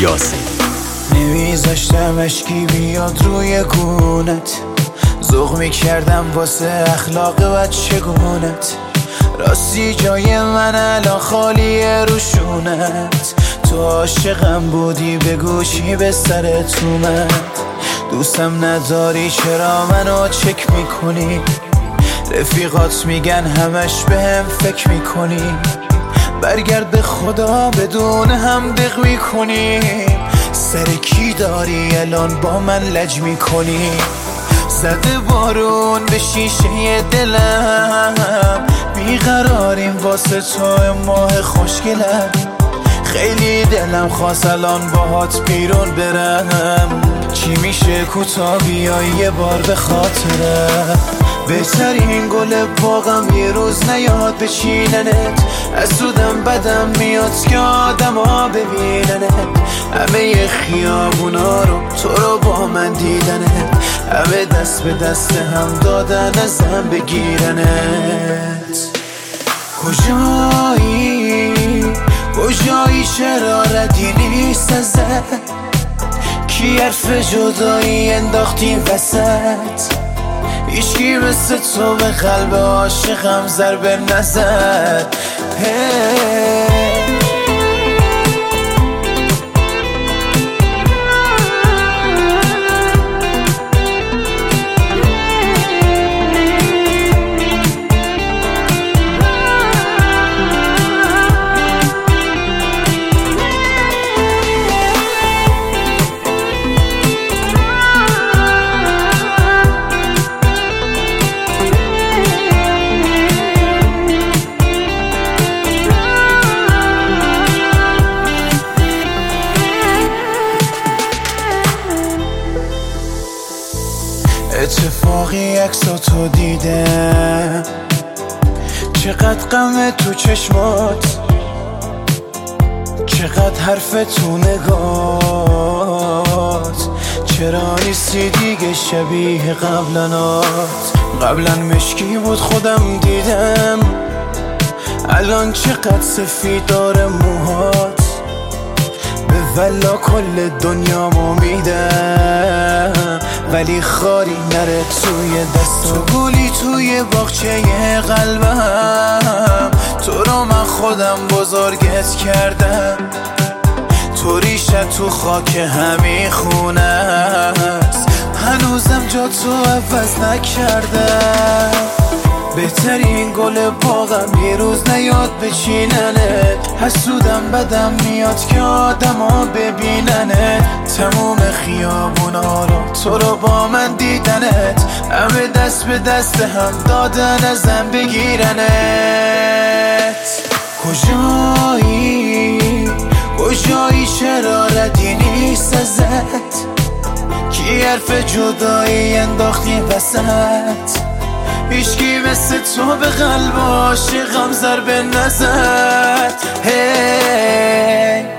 یاسر. نمیذاشتم اشکی بیاد روی گونت، ذوق میکردم واسه اخلاق بچگونت. راستی جای من الان خالیه روشونت، تو عاشقم بودی بگو چی به سرت اومد. دوستم نداری چرا منو چک میکنی، رفیقات میگن همش بهم فکر میکنی. برگرد به خدا بدون هم دق میکنی، سر کی داری الان با من لج میکنی. زده بارون به شیشه دلم، بیقراریم واسه تو ماه خوشگلم. خیلی دلم خواست الان باهات بیرون برم، چی میشه کوتا بیای یه بار به خاطرم. بهترین گل باغم یه روز نیاد بچیننت، از سودم بدم میاد که آدم ها ببیننت. همه خیابونا رو تو رو با من دیدنت، همه دست به دست هم دادن ازم بگیرنت. کجایی چرا ردی نیست ازت، کی حرف جدایی انداختی وسط. هیچکی مثل تو به قلب عاشقم ضربه نزد. اتفاقی عکساتو دیدم، چقدر غمه تو چشمات، چقدر حرف تو نگات. چرا نیستی دیگه شبیه قبلا مشکی بود خودم دیدم، الان چقدر سفید داره موهات. به ولا کل دنیامو میدم، ولی خاری نره توی دستم. تو گلی توی باغچه قلبم، تو رو من خودم بزرگت کردم. تو ریشت تو خاک همین خونه است، هنوزم جا تو عوض نکردم. بهترین گل باغم یه روز نیاد بچیننت، حسودم بدم میاد که آدم ها ببیننت. تموم خیابونا رو تو رو با من دیدنت، همه دست به دست هم دادن ازم بگیرنت. کجایی چرا ردی نیست ازت، کی حرف جدایی انداختی وسط. هیچکی مثل تو به قلب عاشقم ضربه نزد.